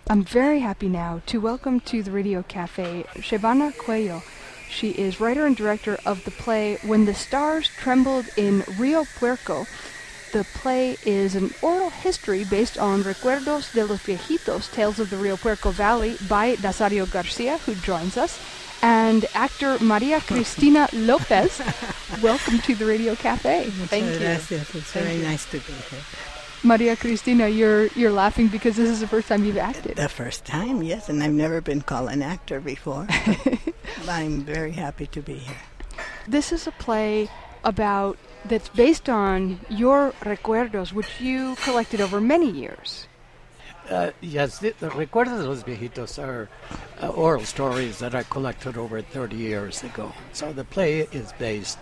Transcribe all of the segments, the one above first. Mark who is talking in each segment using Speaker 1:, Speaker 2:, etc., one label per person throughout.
Speaker 1: I'm very happy now to welcome to the Radio Cafe Shebana Cuello. She is writer and director of the play When the Stars Trembled in Rio Puerco. The play is an oral history based on Recuerdos de los Viejitos, Tales of the Rio Puerco Valley by Nazario Garcia, who joins us, and actor Maria Cristina Lopez. Welcome to the Radio Cafe.
Speaker 2: Thank you. Gracias. It's very nice to be here.
Speaker 1: Maria Cristina, you're laughing because this is the first time you've acted.
Speaker 2: The first time, yes, and I've never been called an actor before. I'm very happy to be here.
Speaker 1: This is a play that's based on your recuerdos, which you collected over many years.
Speaker 3: Yes, the Recuerdos de los Viejitos are oral stories that I collected over 30 years ago. So the play is based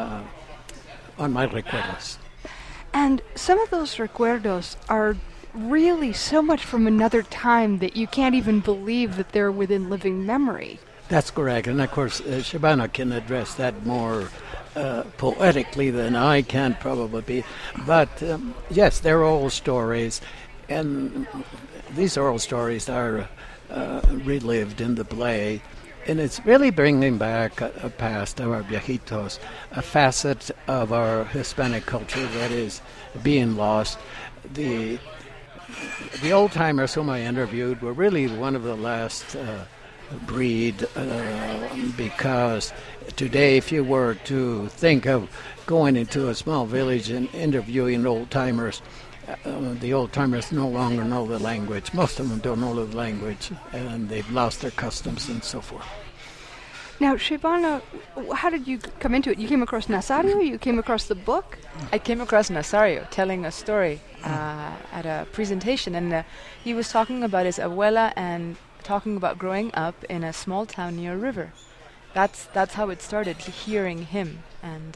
Speaker 3: on my recuerdos.
Speaker 1: And some of those recuerdos are really so much from another time that you can't even believe that they're within living memory.
Speaker 3: That's correct. And of course, Shebana can address that more poetically than I can probably. But yes, they're oral stories. And these oral stories are relived in the play. And it's really bringing back a past of our viejitos, a facet of our Hispanic culture that is being lost. The old-timers whom I interviewed were really one of the last breed, because today if you were to think of going into a small village and interviewing old-timers, the old-timers no longer know the language. Most of them don't know the language, and they've lost their customs and so forth.
Speaker 1: Now, Shebana, how did you come into it? You came across Nazario? You came across the book?
Speaker 4: I came across Nazario telling a story at a presentation, and he was talking about his abuela and talking about growing up in a small town near a river. That's how it started, hearing him, and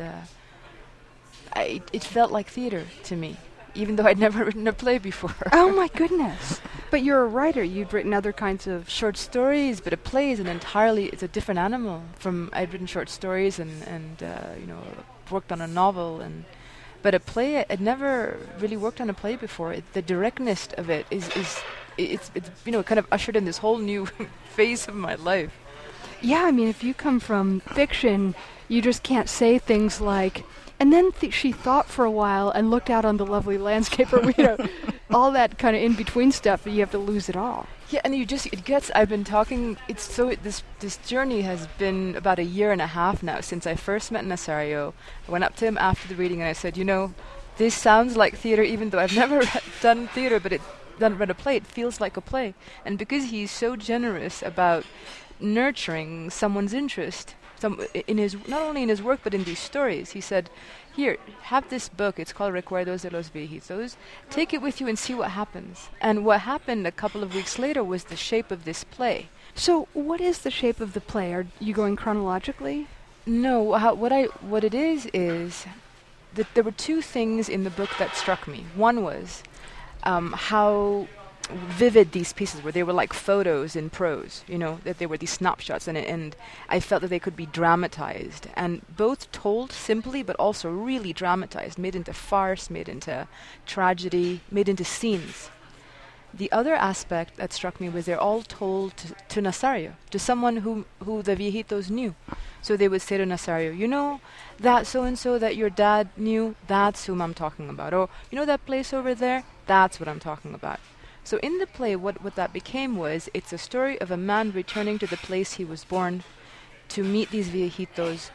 Speaker 4: it felt like theater to me, even though I'd never written a play before.
Speaker 1: Oh my goodness. But you're a writer. You'd written other kinds of
Speaker 4: short stories, but a play is it's a different animal. I'd written short stories and worked on a novel, but a play, I'd never really worked on a play before. The directness of it it's kind of ushered in this whole new phase of my life.
Speaker 1: Yeah, I mean, if you come from fiction, you just can't say things like, and then she thought for a while and looked out on the lovely landscape, or all that kind of in-between stuff, you have to lose it all.
Speaker 4: Yeah, and I've been talking, this journey has been about 1.5 years now since I first met Nazario. I went up to him after the reading and I said, this sounds like theater, even though I've never done theater, but read a play, it feels like a play. And because he's so generous about nurturing someone's interest, not only in his work but in these stories, he said, here, have this book, it's called Recuerdos de los Viejitos, take it with you and see what happens. And what happened a couple of weeks later was the shape of this play.
Speaker 1: So what is the shape of the play? Are you going chronologically?
Speaker 4: No, what it is that there were two things in the book that struck me. One was how vivid these pieces were. They were like photos in prose, that they were these snapshots, and I felt that they could be dramatized, and both told simply but also really dramatized, made into farce, made into tragedy, made into scenes. The other aspect that struck me was they're all told to Nazario, to someone who the viejitos knew. So they would say to Nazario, that so-and-so that your dad knew, that's whom I'm talking about. Or, that place over there, that's what I'm talking about. So in the play, what that became was, it's a story of a man returning to the place he was born to meet these viejitos,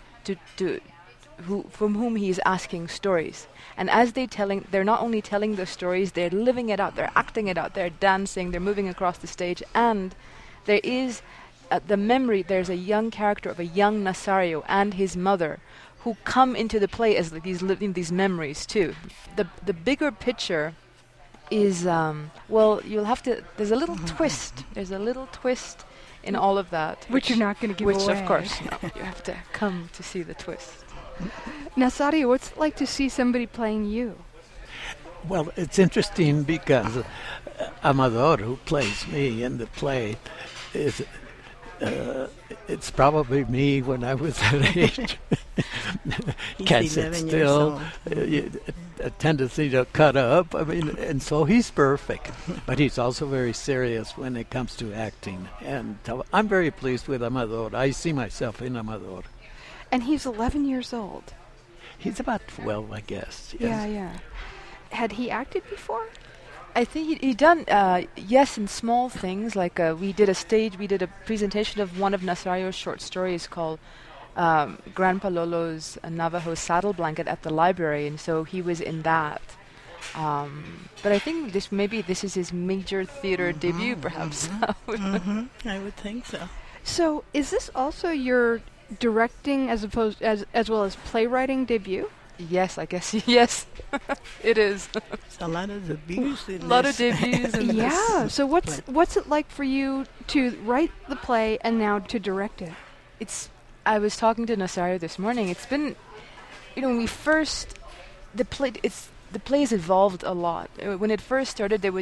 Speaker 4: from whom he is asking stories. And as they're not only telling the stories, they're living it out, they're acting it out, they're dancing, they're moving across the stage, and there is the memory, there's a young character of a young Nazario and his mother who come into the play as these living these memories too. The bigger picture is, there's a little twist. There's a little twist in all of that.
Speaker 1: Which you're not going to give away.
Speaker 4: Which, of course, no. You have to come to see the twist.
Speaker 1: Nazario, what's it like to see somebody playing you?
Speaker 3: Well, it's interesting because Amador, who plays me in the play, it's probably me when I was that age. Can't
Speaker 2: He's
Speaker 3: sit
Speaker 2: 11 years
Speaker 3: still.
Speaker 2: old.
Speaker 3: A tendency to cut up. I mean, and so he's perfect. But he's also very serious when it comes to acting. And I'm very pleased with Amador. I see myself in Amador.
Speaker 1: And he's 11 years old.
Speaker 3: He's about 12, I guess.
Speaker 1: Yeah,
Speaker 3: Yes.
Speaker 1: yeah. Had he acted before?
Speaker 4: I think he done yes in small things like we did a presentation of one of Nasario's short stories called Grandpa Lolo's Navajo Saddle Blanket at the library, and so he was in that. But I think this is his major theater debut, perhaps.
Speaker 2: I would think so.
Speaker 1: So, is this also your directing as well as playwriting debut?
Speaker 4: Yes, I guess yes, it is.
Speaker 2: There's a lot of debuts in
Speaker 4: A lot of
Speaker 2: this.
Speaker 4: debuts in
Speaker 1: Yeah.
Speaker 4: this.
Speaker 1: So what's it like for you to write the play and now to direct it?
Speaker 4: I was talking to Nasario this morning. It's been, when we first the play's evolved a lot. When it first started, there were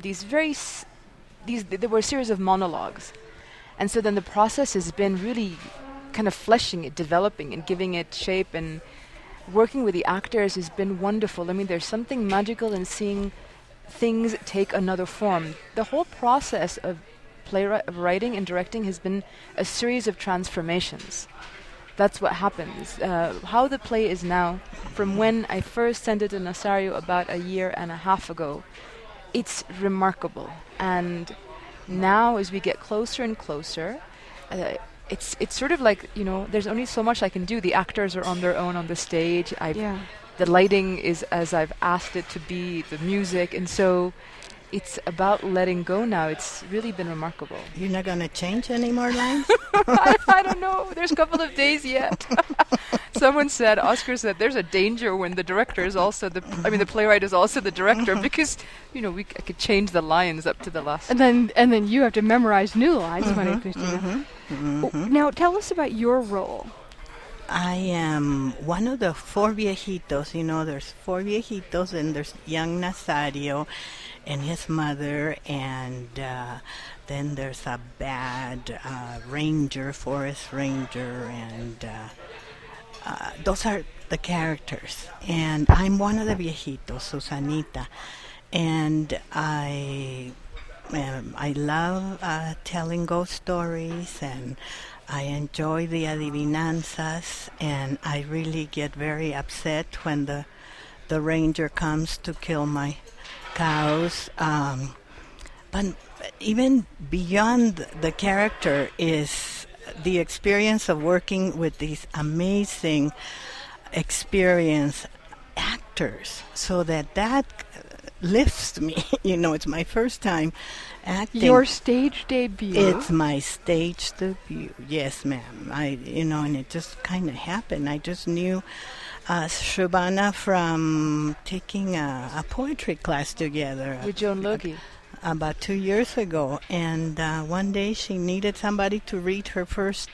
Speaker 4: there were a series of monologues, and so then the process has been really kind of fleshing it, developing and giving it shape, and working with the actors has been wonderful. I mean, there's something magical in seeing things take another form. The whole process of writing and directing has been a series of transformations. That's what happens. How the play is now, from when I first sent it to Nasario about a year and a half ago, it's remarkable. And now, as we get closer and closer, it's sort of like, there's only so much I can do. The actors are on their own on the stage. The lighting is as I've asked it to be, the music, and so it's about letting go now. It's really been remarkable.
Speaker 2: You're not going to change any more lines?
Speaker 4: I don't know. There's a couple of days yet. Oscar said, there's a danger when the director is also the playwright is also the director, because, I could change the lines up to the last.
Speaker 1: And then you have to memorize new lines, Maria Cristina. Now, tell us about your role.
Speaker 2: I am one of the four viejitos. There's four viejitos, and there's young Nasario and his mother, and then there's a bad forest ranger, and those are the characters. And I'm one of the viejitos, Susanita, and I love telling ghost stories, and I enjoy the adivinanzas, and I really get very upset when the ranger comes to kill my cows. But even beyond the character is the experience of working with these amazing experienced actors, so that lifts me. It's my first time acting.
Speaker 1: Your stage debut.
Speaker 2: It's my stage debut. Yes, ma'am. And it just kind of happened. I just knew Shobana from taking a poetry class together.
Speaker 4: With Joan Logie.
Speaker 2: About 2 years ago. And one day she needed somebody to read her first,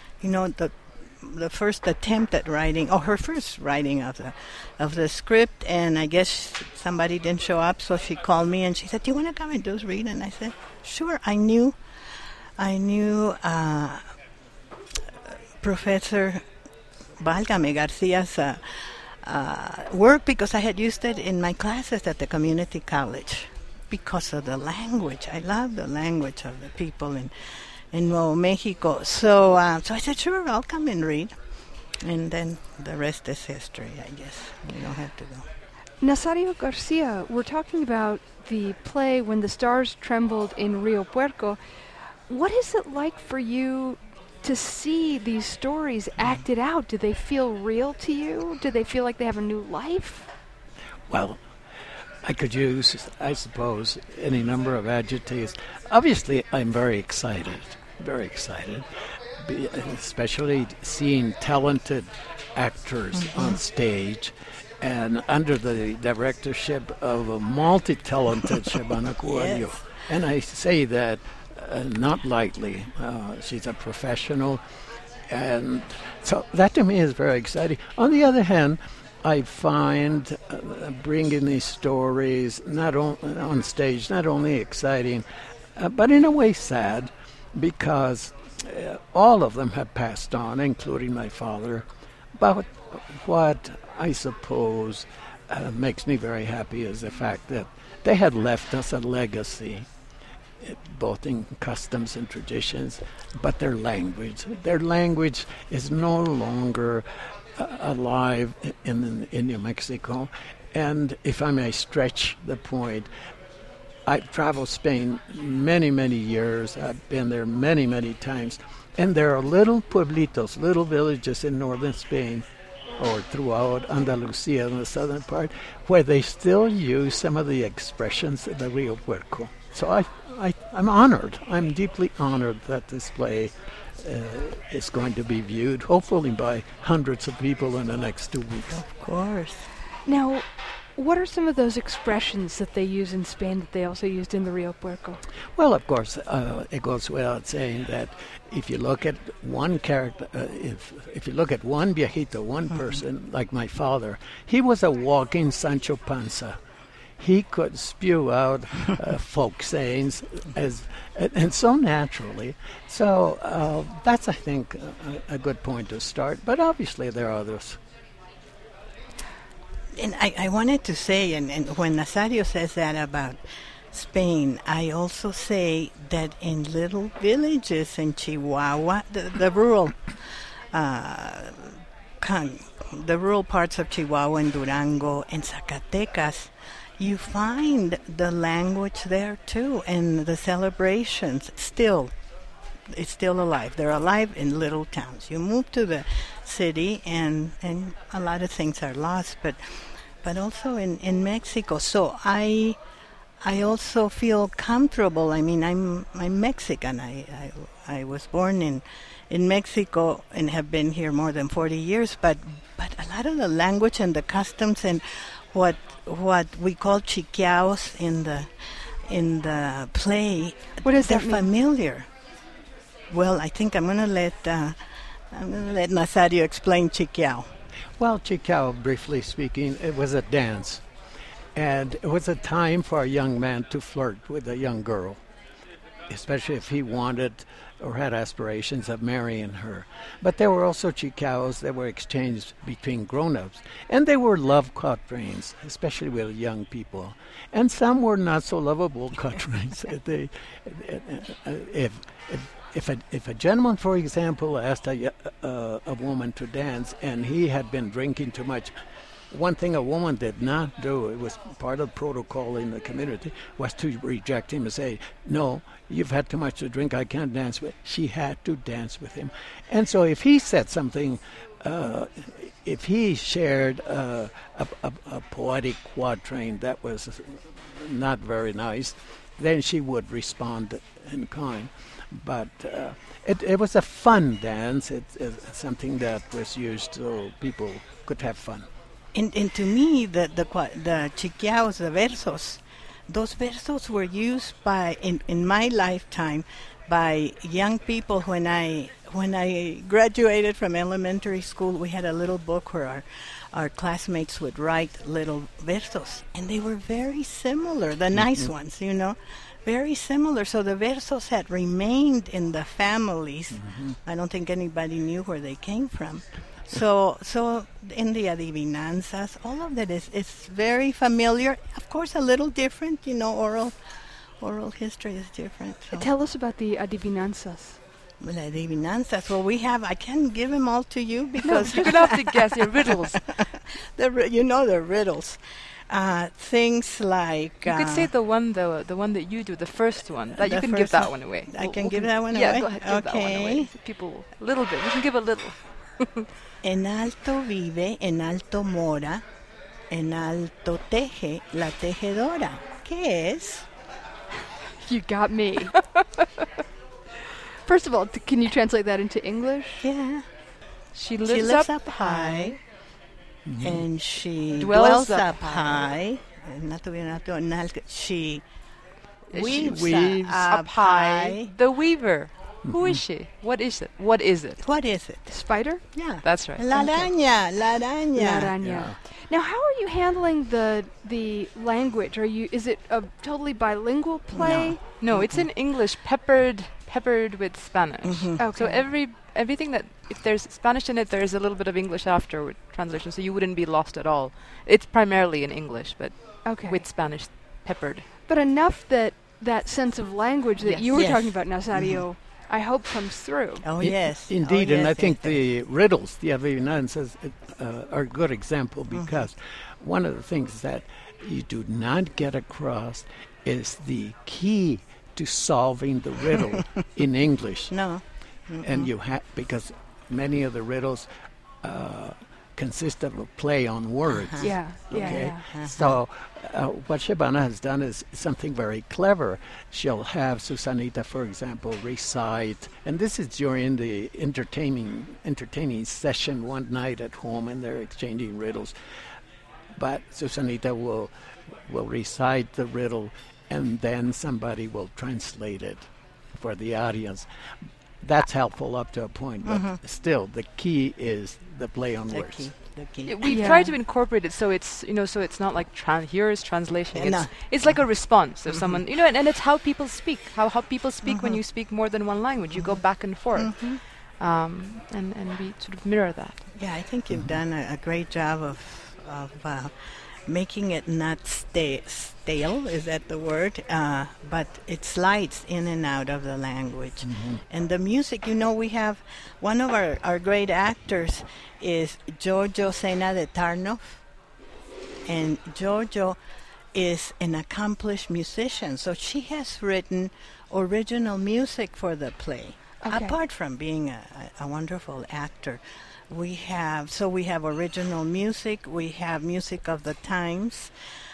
Speaker 2: the first attempt at writing, or her first writing of the script, and I guess somebody didn't show up, so she called me and she said, "Do you want to come and just read?" And I said, "Sure." I knew Professor Válgame Garcia's work because I had used it in my classes at the community college because of the language. I love the language of the people in Nuevo Mexico. So I said, sure, I'll come and read. And then the rest is history, I guess. We don't have to go.
Speaker 1: Nasario Garcia, we're talking about the play When the Stars Trembled in Rio Puerco. What is it like for you to see these stories acted out? Do they feel real to you? Do they feel like they have a new life?
Speaker 3: Well, I could use, I suppose, any number of adjectives. Obviously, I'm very excited, especially seeing talented actors on stage and under the directorship of a multi-talented Shobana Coelho.
Speaker 2: Yes.
Speaker 3: And I say that not lightly. She's a professional, and so that to me is very exciting. On the other hand, I find bringing these stories on stage not only exciting, but in a way sad, because all of them have passed on, including my father. But what I suppose makes me very happy is the fact that they had left us a legacy, both in customs and traditions, but their language. Their language is no longer alive in New Mexico. And if I may stretch the point, I've traveled Spain many, many years. I've been there many, many times. And there are little pueblitos, little villages in northern Spain or throughout Andalusia in the southern part where they still use some of the expressions of the Rio Puerco. So I'm honored. I'm deeply honored that this play is going to be viewed, hopefully by hundreds of people in the next 2 weeks.
Speaker 2: Of course.
Speaker 1: Now, what are some of those expressions that they use in Spain that they also used in the Rio Puerco?
Speaker 3: Well, of course, it goes without saying that if you look at one character, if you look at one viejito, one person, like my father, he was a walking Sancho Panza. He could spew out folk sayings and so naturally. So that's, I think, a good point to start. But obviously there are others.
Speaker 2: And I wanted to say, and when Nazario says that about Spain, I also say that in little villages in Chihuahua, the rural parts of Chihuahua and Durango and Zacatecas, you find the language there too, and the celebrations it's still alive. They're alive in little towns. You move to the city and a lot of things are lost, but also in Mexico. So I also feel comfortable. I mean, I'm Mexican. I was born in Mexico and have been here more than 40 years, but a lot of the language and the customs and what we call chiquiaos in the play,
Speaker 1: what does
Speaker 2: they're
Speaker 1: that mean?
Speaker 2: Familiar. Well, I think I'm going to let Nazario explain chiquiao.
Speaker 3: Well, chiquiao, briefly speaking, it was a dance. And it was a time for a young man to flirt with a young girl, especially if he wanted or had aspirations of marrying her. But there were also chiquiaos that were exchanged between grown-ups. And they were love quatrains, especially with young people. And some were not so lovable quatrains. If a gentleman, for example, asked a woman to dance and he had been drinking too much, one thing a woman did not do, it was part of protocol in the community, was to reject him and say, no, you've had too much to drink, I can't dance with. She had to dance with him. And so if he said something, if he shared a poetic quatrain that was not very nice, then she would respond in kind. But it was a fun dance. It's something that was used so people could have fun.
Speaker 2: And to me, the chiquiaos, the versos, those versos were used in my lifetime by young people. When I graduated from elementary school, we had a little book where our classmates would write little versos, and they were very similar, the nice ones, very similar. So the versos had remained in the families. I don't think anybody knew where they came from. So in the adivinanzas, all of that is very familiar. Of course, a little different. Oral history is different. So.
Speaker 1: Tell us about the adivinanzas.
Speaker 2: Well, adivinanzas. Well, I can't give them all to you because
Speaker 4: you're gonna have to guess. They're riddles.
Speaker 2: they're riddles. Things like
Speaker 4: you could say the one that you do, the first one. That you can give that one away.
Speaker 2: I can give that one away.
Speaker 4: Yeah, go ahead. Give that one
Speaker 2: Okay.
Speaker 4: away. People, a little bit. We can give a little.
Speaker 2: En alto vive, en alto mora, en alto teje la tejedora. ¿Qué es?
Speaker 1: You got me. First of all, can you translate that into English?
Speaker 2: Yeah.
Speaker 4: She
Speaker 2: She
Speaker 4: lives
Speaker 2: lives
Speaker 4: up high.
Speaker 2: and she
Speaker 4: Dwells
Speaker 2: dwells
Speaker 4: up
Speaker 2: up high. She weaves
Speaker 4: weaves
Speaker 2: up high.
Speaker 4: The weaver. Who is she? What is it? What is it?
Speaker 2: What is it?
Speaker 1: Spider?
Speaker 2: Yeah.
Speaker 4: That's right.
Speaker 2: La araña. La araña.
Speaker 1: La araña. Now, how are you handling the language? Is it a totally bilingual play?
Speaker 4: No, it's in English, peppered peppered with Spanish.
Speaker 1: Okay.
Speaker 4: So everything that, if there's Spanish in it, there's a little bit of English after with translation, so you wouldn't be lost at all. It's primarily in English, but
Speaker 1: Okay.
Speaker 4: with Spanish peppered.
Speaker 1: But enough that that sense of language that
Speaker 4: Yes.
Speaker 1: you were
Speaker 2: Yes.
Speaker 1: talking about, Nazario, I hope comes through.
Speaker 2: Oh, yes.
Speaker 3: Indeed,
Speaker 2: Oh,
Speaker 3: and I
Speaker 2: yes,
Speaker 3: think
Speaker 2: yes,
Speaker 3: the riddles, the adivinanzas, are a good example because one of the things that you do not get across is the key to solving the riddle in English.
Speaker 2: No.
Speaker 3: And you have, because many of the riddles consist of a play on words.
Speaker 1: Yeah, yeah,
Speaker 3: Okay,
Speaker 1: yeah.
Speaker 3: so what Shebana has done is something very clever. She'll have Susanita, for example, recite, and this is during the entertaining session one night at home, and they're exchanging riddles. But Susanita will recite the riddle, and then somebody will translate it for the audience. That's helpful up to a point, but still, the key is the play on words.
Speaker 2: The key.
Speaker 4: Yeah, we've
Speaker 1: Yeah.
Speaker 4: tried to incorporate it so it's so it's not like here is translation.
Speaker 2: No.
Speaker 4: It's like a response of someone, and it's how people speak. How people speak when you speak more than one language. You go back and forth, and we sort of mirror that.
Speaker 2: Yeah, I think you've done a great job of making it not stale, is that the word? But it slides in and out of the language. And the music, we have one of our great actors is Giorgio Sena de Tarnoff. And Giorgio is an accomplished musician, so she has written original music for the play,
Speaker 1: Okay.
Speaker 2: apart from being a wonderful actor. We have original music. We have music of the times.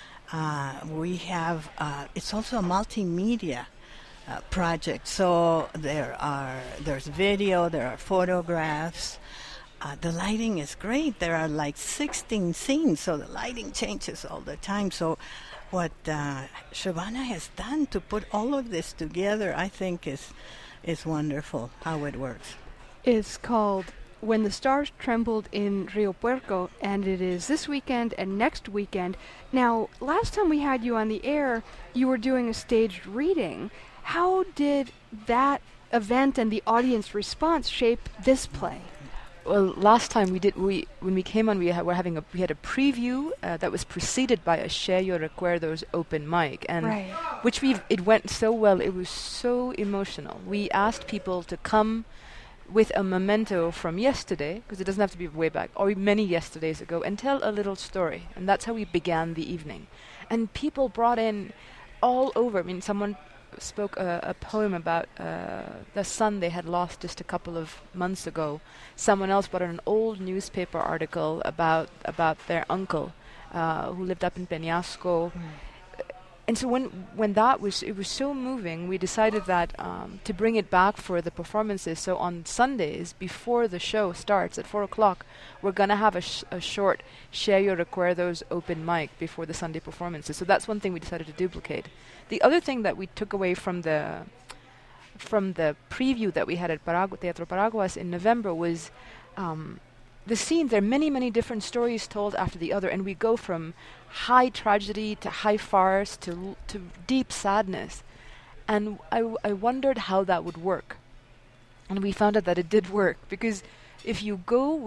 Speaker 2: We have it's also a multimedia project. So there's video. There are photographs. The lighting is great. There are like 16 scenes, so the lighting changes all the time. So what Shebana has done to put all of this together, I think is wonderful. How it works.
Speaker 1: It's called When the Stars Trembled in Rio Puerco, and it is this weekend and next weekend. Now, last time we had you on the air, you were doing a staged reading. How did that event and the audience response shape this play?
Speaker 4: Well, last time when we came on, we had a preview that was preceded by a Share Your Recuerdos open mic, and
Speaker 1: Right.
Speaker 4: it went so well. It was so emotional. We asked people to come with a memento from yesterday, because it doesn't have to be way back, or many yesterdays ago, and tell a little story. And that's how we began the evening. And people brought in all over. I mean, someone spoke a poem about the son they had lost just a couple of months ago. Someone else brought in an old newspaper article about their uncle who lived up in Peñasco. And so when it was so moving, we decided that to bring it back for the performances. So on Sundays, before the show starts at 4:00, we're going to have a short Share Your Recuerdos open mic before the Sunday performances. So that's one thing we decided to duplicate. The other thing that we took away from the preview that we had at Teatro Paraguas in November was the scene. There are many, many different stories told after the other, and we go from high tragedy to high farce to deep sadness. And I wondered how that would work. And we found out that it did work, because if you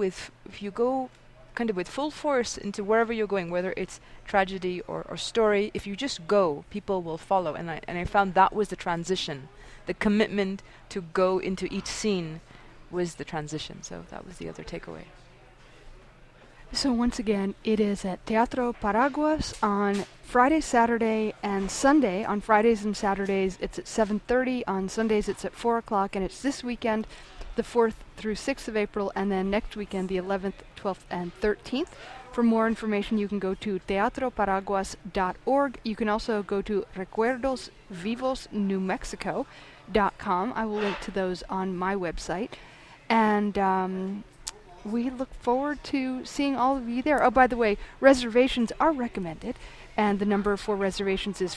Speaker 4: go kind of with full force into wherever you're going, whether it's tragedy or story, if you just go, people will follow. And I found that was the transition. The commitment to go into each scene was the transition. So that was the other takeaway.
Speaker 1: So once again, it is at Teatro Paraguas on Friday, Saturday, and Sunday. On Fridays and Saturdays, it's at 7:30. On Sundays, it's at 4:00, and it's this weekend, the 4th through 6th of April, and then next weekend, the 11th, 12th, and 13th. For more information, you can go to teatroparaguas.org. You can also go to recuerdosvivosnewmexico.com. I will link to those on my website. And we look forward to seeing all of you there. Oh, by the way, reservations are recommended, and the number for reservations is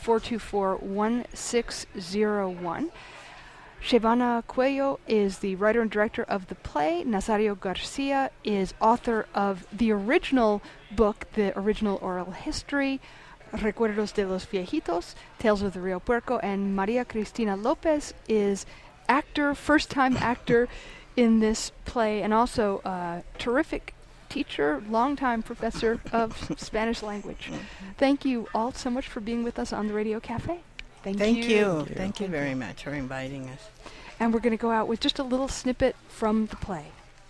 Speaker 1: 424-1601. Shebana Cuello is the writer and director of the play. Nazario Garcia is author of the original book, the original oral history, Recuerdos de los Viejitos, Tales of the Rio Puerco, and Maria Cristina Lopez is actor, first-time actor in this play, and also a terrific teacher, longtime professor of Spanish language. Thank you all so much for being with us on the Radio Cafe.
Speaker 2: Thank you. Thank you very much for inviting us.
Speaker 1: And we're going to go out with just a little snippet from the play.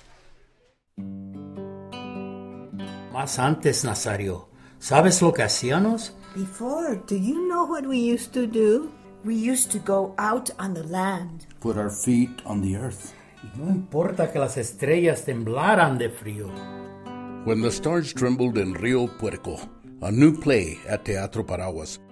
Speaker 5: Más antes, Nazario, ¿sabes lo que hacíamos?
Speaker 6: Before, do you know what we used to do?
Speaker 7: We used to go out on the land.
Speaker 8: Put our feet on the earth.
Speaker 5: No importa que las estrellas temblaran de frío.
Speaker 8: When the stars trembled in Rio Puerco, a new play at Teatro Paraguas